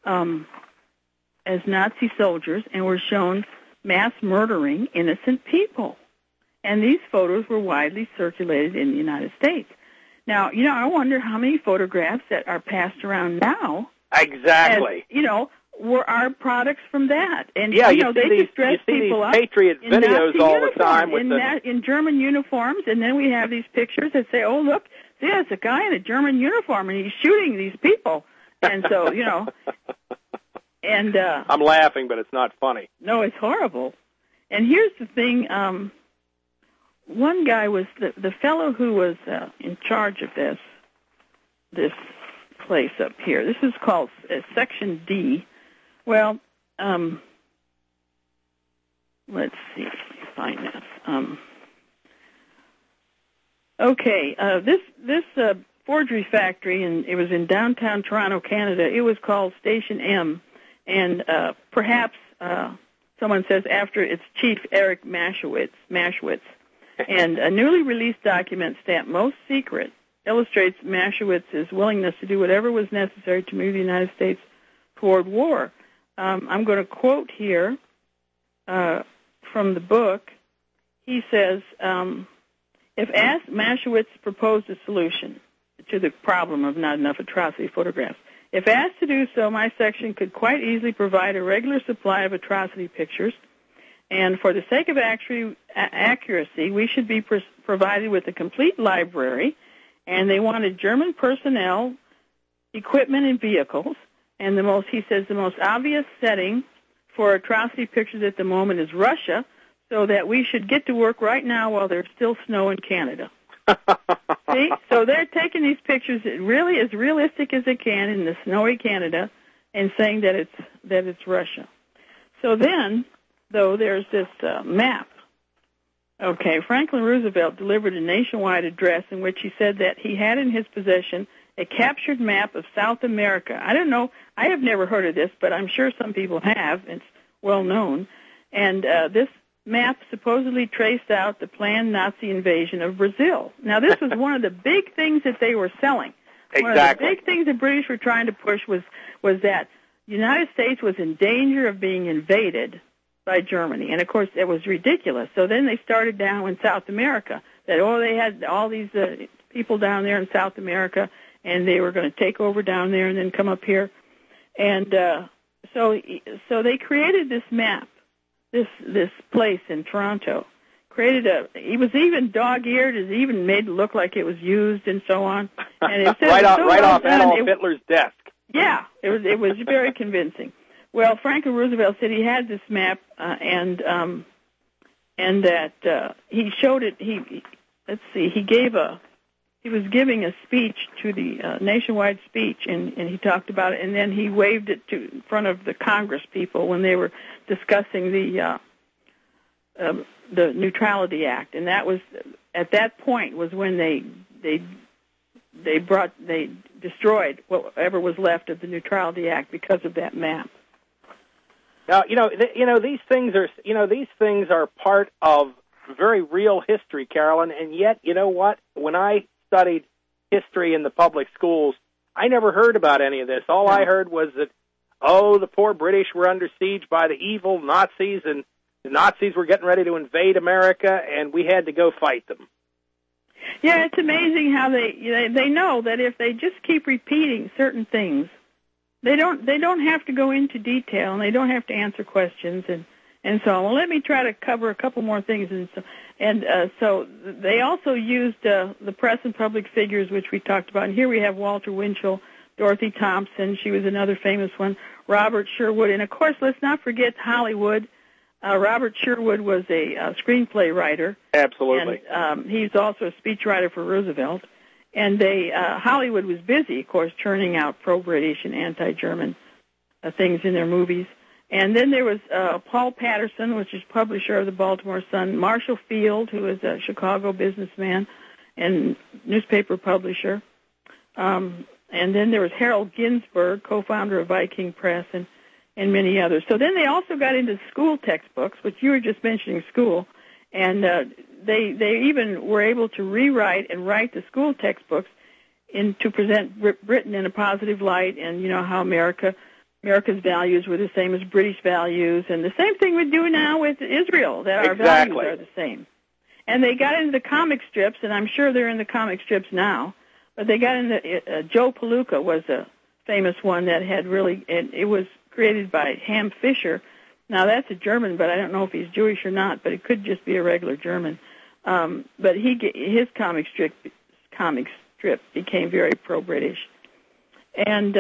soldiers and were shown mass murdering innocent people. And these photos were widely circulated in the United States. Now, I wonder how many photographs that are passed around now. Exactly. Were our products from that. And, they just dress people up. Patriot videos all the time. In German uniforms, and then we have these pictures that say, oh, look, see, it's a guy in a German uniform, and he's shooting these people. And so, and... I'm laughing, but it's not funny. No, it's horrible. And here's the thing, one guy was the fellow who was in charge of this place up here. This is called Section D. Well, let's see if I can find this. This forgery factory, and it was in downtown Toronto, Canada. It was called Station M, and perhaps someone says after its chief, Eric Maschwitz. And a newly released document stamped most secret illustrates Maschowitz's willingness to do whatever was necessary to move the United States toward war. I'm going to quote here from the book. He says, if asked, Maschwitz proposed a solution to the problem of not enough atrocity photographs. If asked to do so, my section could quite easily provide a regular supply of atrocity pictures, and for the sake of accuracy, we should be provided with a complete library, and they wanted German personnel, equipment, and vehicles, and the most obvious setting for atrocity pictures at the moment is Russia, so that we should get to work right now while there's still snow in Canada. See? So they're taking these pictures really as realistic as they can in the snowy Canada and saying that it's Russia. So then, though, there's this map. Okay, Franklin Roosevelt delivered a nationwide address in which he said that he had in his possession a captured map of South America. I don't know, I have never heard of this, but I'm sure some people have. It's well known. And this map supposedly traced out the planned Nazi invasion of Brazil. Now, this was one of the big things that they were selling. Exactly. One of the big things the British were trying to push was that the United States was in danger of being invaded by Germany. And, of course, it was ridiculous. So then they started down in South America, that, they had all these people down there in South America, and they were going to take over down there and then come up here. And so they created this map, this place in Toronto. He was even dog-eared, it even made it look like it was used and so on. And it said right off Adolf Hitler's desk. Yeah, it was very convincing. Well, Franklin Roosevelt said he had this map, and that he showed it. He was giving a speech to the nationwide speech, and he talked about it, and then he waved it in front of the Congress people when they were discussing the Neutrality Act, and that was at that point was when they destroyed whatever was left of the Neutrality Act because of that map. Now, these things are part of very real history, Carolyn, and yet, you know what? When I studied history in the public schools, I never heard about any of this. All I heard was that, the poor British were under siege by the evil Nazis, and the Nazis were getting ready to invade America, and we had to go fight them. Yeah, it's amazing how they know that if they just keep repeating certain things, they don't have to go into detail, and they don't have to answer questions and so on. Well, let me try to cover a couple more things. So they also used the press and public figures, which we talked about. And here we have Walter Winchell, Dorothy Thompson. She was another famous one. Robert Sherwood. And, of course, let's not forget Hollywood. Robert Sherwood was a screenplay writer. Absolutely. And he's also a speechwriter for Roosevelt. And Hollywood was busy, of course, churning out pro-British and anti-German things in their movies. And then there was Paul Patterson, which is publisher of the Baltimore Sun, Marshall Field, who is a Chicago businessman and newspaper publisher. And then there was Harold Ginsburg, co-founder of Viking Press, and many others. So then they also got into school textbooks, which you were just mentioning school, and they even were able to rewrite and write the school textbooks to present Britain in a positive light, and how America's values were the same as British values, and the same thing we do now with Israel, that our values are the same. And they got into the comic strips, and I'm sure they're in the comic strips now, but they got into, Joe Palooka was a famous one that had really, and it was created by Ham Fisher. Now, that's a German, but I don't know if he's Jewish or not, but it could just be a regular German. But his comic strip became very pro-British. And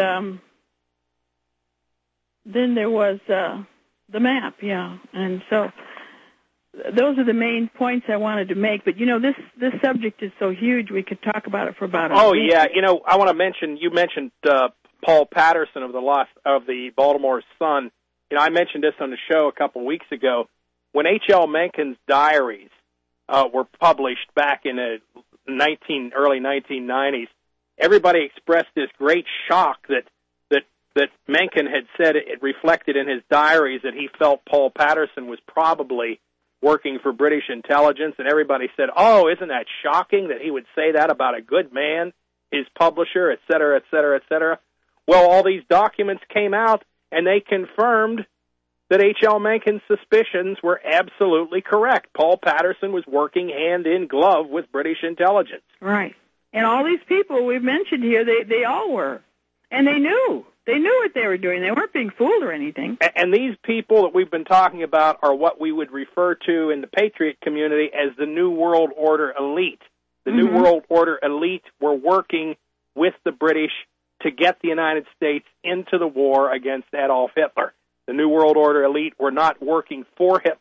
then there was the map, and so those are the main points I wanted to make. But this subject is so huge, we could talk about it for about a week. I want to mention. You mentioned Paul Patterson of the Baltimore Sun. I mentioned this on the show a couple weeks ago when H.L. Mencken's diaries were published back in the early 1990s. Everybody expressed this great shock that Mencken had said it reflected in his diaries that he felt Paul Patterson was probably working for British intelligence, and everybody said, isn't that shocking that he would say that about a good man, his publisher, et cetera, et cetera, et cetera. Well, all these documents came out, and they confirmed that H.L. Mencken's suspicions were absolutely correct. Paul Patterson was working hand in glove with British intelligence. Right. And all these people we've mentioned here, they all were. And they knew. They knew what they were doing. They weren't being fooled or anything. And these people that we've been talking about are what we would refer to in the Patriot community as the New World Order elite. The New World Order elite were working with the British to get the United States into the war against Adolf Hitler. The New World Order elite were not working for Hitler.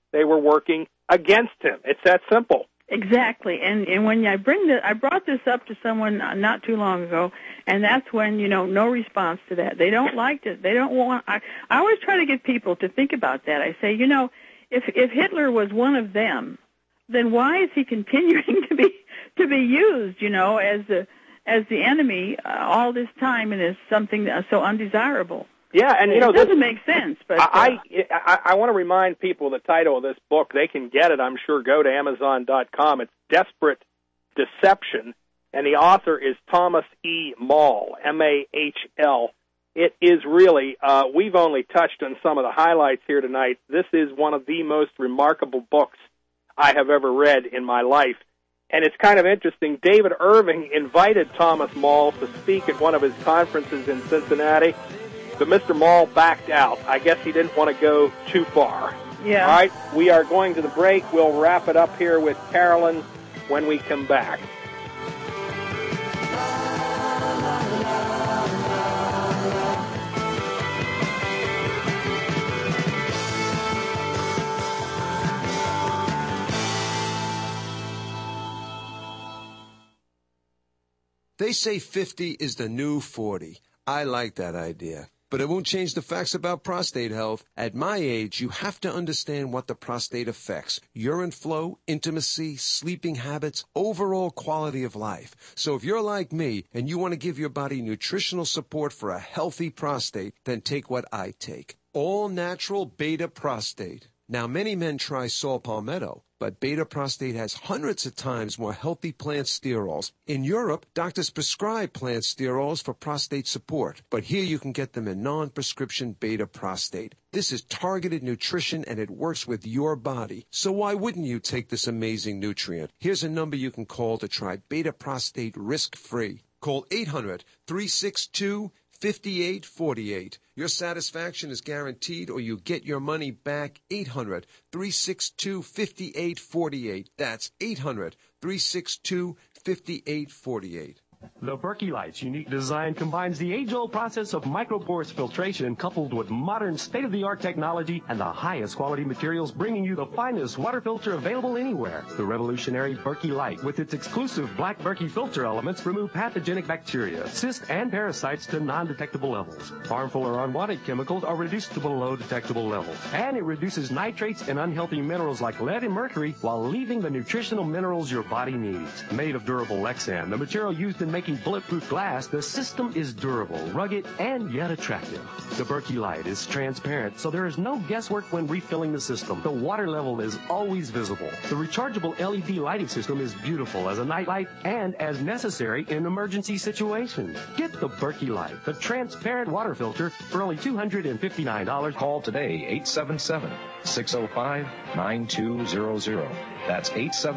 they were working against him. It's that simple. Exactly. And when I brought this up to someone not too long ago, and that's when, no response to that. They don't like it. They don't want, I always try to get people to think about that. I say, if Hitler was one of them, then why is he continuing to be used, as the enemy all this time, and is something so undesirable? Yeah, and it doesn't make sense. But I want to remind people the title of this book. They can get it, I'm sure. Go to Amazon.com. It's Desperate Deception, and the author is Thomas E. Mahl, M-A-H-L. It is really, we've only touched on some of the highlights here tonight. This is one of the most remarkable books I have ever read in my life. And it's kind of interesting. David Irving invited Thomas Mahl to speak at one of his conferences in Cincinnati, but Mr. Mahl backed out. I guess he didn't want to go too far. Yeah. All right, we are going to the break. We'll wrap it up here with Carolyn when we come back. They say 50 is the new 40. I like that idea. But it won't change the facts about prostate health. At my age, you have to understand what the prostate affects. Urine flow, intimacy, sleeping habits, overall quality of life. So if you're like me and you want to give your body nutritional support for a healthy prostate, then take what I take. All natural beta prostate. Now, many men try saw palmetto, but beta prostate has hundreds of times more healthy plant sterols. In Europe, doctors prescribe plant sterols for prostate support, but here you can get them in non-prescription beta prostate. This is targeted nutrition, and it works with your body. So why wouldn't you take this amazing nutrient? Here's a number you can call to try beta prostate risk-free. Call 800-362-5848. Your satisfaction is guaranteed, or you get your money back. 800-362-5848. That's 800-362-5848. The Berkey Light's unique design combines the age-old process of micropores filtration coupled with modern state-of-the-art technology and the highest quality materials, bringing you the finest water filter available anywhere. The revolutionary Berkey Light, with its exclusive black Berkey filter elements, remove pathogenic bacteria, cysts, and parasites to non-detectable levels. Harmful or unwanted chemicals are reduced to below detectable levels. And it reduces nitrates and unhealthy minerals like lead and mercury while leaving the nutritional minerals your body needs. Made of durable Lexan, the material used in making bulletproof glass, the system is durable, rugged, and yet attractive. The Berkey Light is transparent, so there is no guesswork when refilling the system. The water level is always visible. The rechargeable LED lighting system is beautiful as a night light and as necessary in emergency situations. Get the Berkey Light, the transparent water filter, for only $259. Call today, 877-605-9200. That's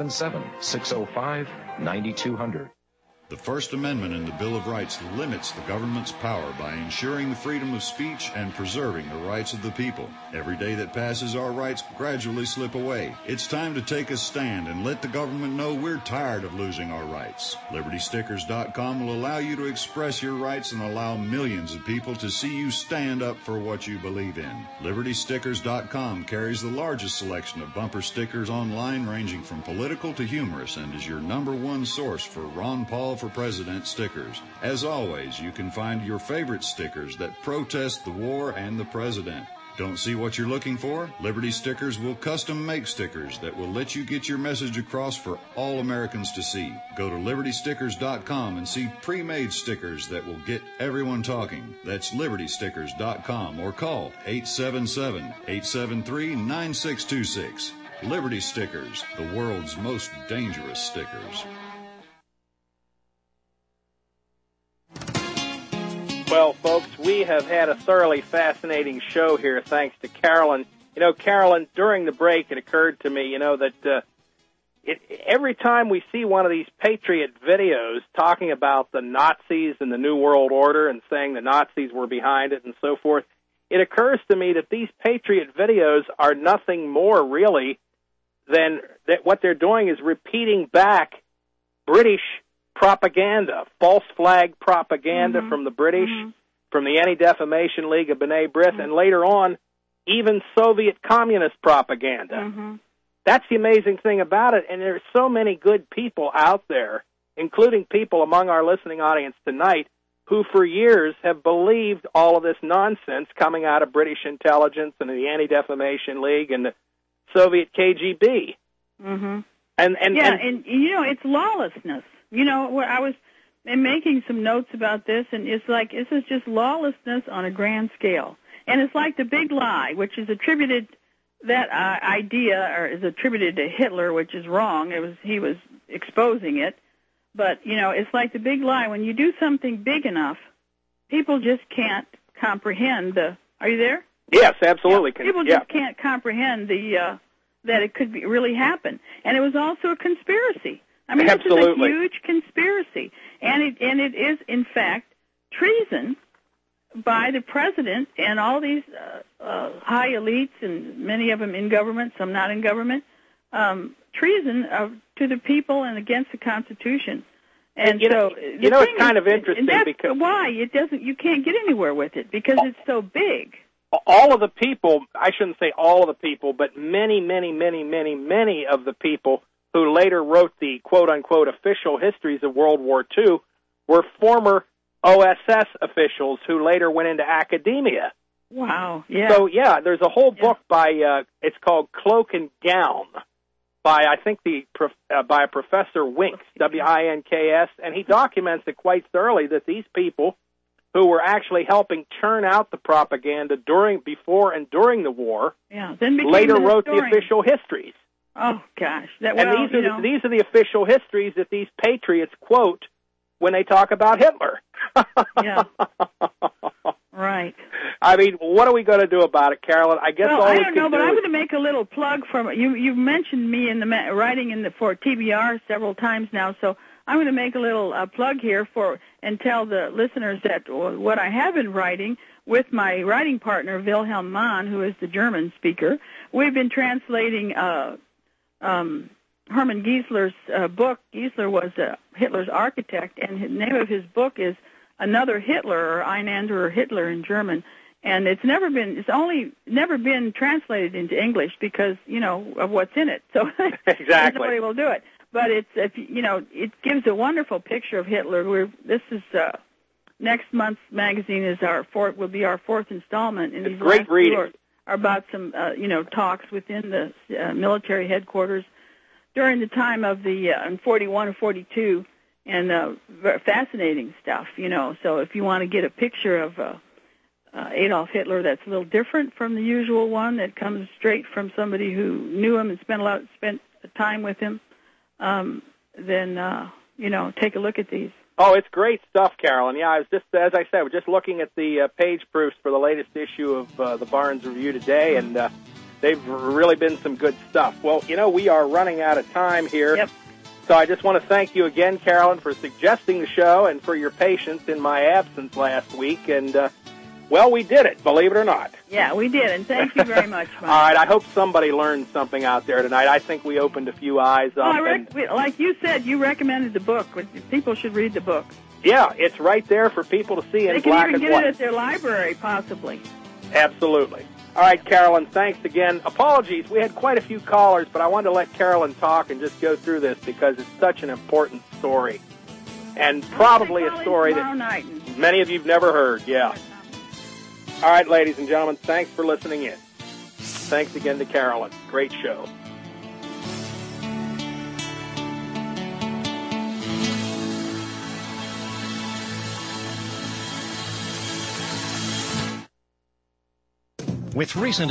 877-605-9200. The First Amendment in the Bill of Rights limits the government's power by ensuring the freedom of speech and preserving the rights of the people. Every day that passes, our rights gradually slip away. It's time to take a stand and let the government know we're tired of losing our rights. LibertyStickers.com will allow you to express your rights and allow millions of people to see you stand up for what you believe in. LibertyStickers.com carries the largest selection of bumper stickers online, ranging from political to humorous, and is your #1 source for Ron Paul for President stickers. As always, you can find your favorite stickers that protest the war and the president. Don't see what you're looking for? Liberty Stickers will custom make stickers that will let you get your message across for all Americans to see. Go to LibertyStickers.com and see pre-made stickers that will get everyone talking. That's LibertyStickers.com, or call 877-873-9626. Liberty Stickers, the world's most dangerous stickers. Well, folks, we have had a thoroughly fascinating show here, thanks to Carolyn. Carolyn, during the break, it occurred to me, that every time we see one of these Patriot videos talking about the Nazis and the New World Order and saying the Nazis were behind it and so forth, it occurs to me that these Patriot videos are nothing more, really, than that what they're doing is repeating back British propaganda, false flag propaganda from the British, from the Anti-Defamation League of B'nai B'rith, and later on even Soviet communist propaganda. Mm-hmm. That's the amazing thing about it, and there's so many good people out there, including people among our listening audience tonight, who for years have believed all of this nonsense coming out of British intelligence and the Anti-Defamation League and the Soviet KGB. Mm-hmm. And you know, it's lawlessness. You know, I was making some notes about this, and it's like this is just lawlessness on a grand scale. And it's like the big lie, which is attributed, that idea or is attributed to Hitler, which is wrong. He was exposing it. But, you know, it's like the big lie. When you do something big enough, people just can't comprehend are you there? Yes, absolutely. Yeah, people just can't comprehend that it could really happen. And it was also a conspiracy. I mean, absolutely. This is a huge conspiracy. And it is, in fact, treason by the president and all these high elites, and many of them in government, some not in government, treason to the people and against the Constitution. And it's kind of interesting, and that's because why you can't get anywhere with it, because it's so big. All of the people, I shouldn't say all of the people, but many, many, many, many, many of the people who later wrote the quote-unquote official histories of World War II were former OSS officials who later went into academia. Wow, yeah. So, there's a whole book by, it's called Cloak and Gown, by, I think, by Professor Winks, W-I-N-K-S, and he documents it quite thoroughly that these people who were actually helping churn out the propaganda before and during the war, then later wrote the official histories. Oh, gosh. These are the official histories that these patriots quote when they talk about Hitler. Yeah. Right. I mean, what are we going to do about it, Carolyn? I guess I don't know, but I'm going to make a little plug from you. You've mentioned me in the writing for TBR several times now, so I'm going to make a little plug here and tell the listeners that what I have been writing with my writing partner Wilhelm Mann, who is the German speaker. We've been translating Hermann Giesler's book. Giesler was Hitler's architect, and the name of his book is Another Hitler, or Ein anderer Hitler in German. And it's only never been translated into English because, of what's in it. So exactly. Nobody will do it. But it gives a wonderful picture of Hitler. This is next month's magazine will be our fourth installment, and these great reading are about some talks within the military headquarters during the time of the in 41 or 42, and fascinating stuff. So if you want to get a picture of Adolf Hitler that's a little different from the usual one, that comes straight from somebody who knew him and spent time with him, then take a look at these. Oh, it's great stuff, Carolyn. Yeah, I was just, as I said, we're just looking at the page proofs for the latest issue of the Barnes Review today, and they've really been some good stuff. Well, we are running out of time here. Yep. So I just want to thank you again, Carolyn, for suggesting the show and for your patience in my absence last week. And, we did it, believe it or not. Yeah, we did, and thank you very much, Mike. All right, I hope somebody learned something out there tonight. I think we opened a few eyes up. Like you said, you recommended the book. People should read the book. Yeah, it's right there for people to see in black and white. They can even get it at their library, possibly. Absolutely. All right, Carolyn, thanks again. Apologies, we had quite a few callers, but I wanted to let Carolyn talk and just go through this because it's such an important story. And probably a story that many of you have never heard, yeah. All right, ladies and gentlemen, thanks for listening in. Thanks again to Carolyn. Great show. With recent